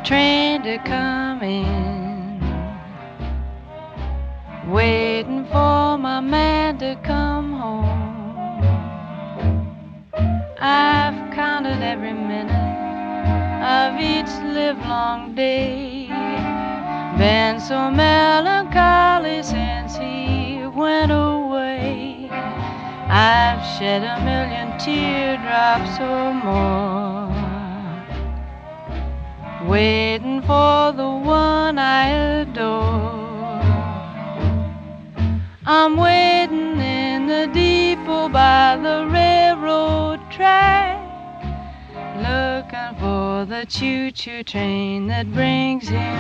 train to come in, waiting for my man to come home. I've counted every minute of each livelong day, been so melancholy since he went away. I've shed a million teardrops or more, waiting for the one I adore. I'm waiting in the depot by the railroad track, looking for the choo-choo train that brings him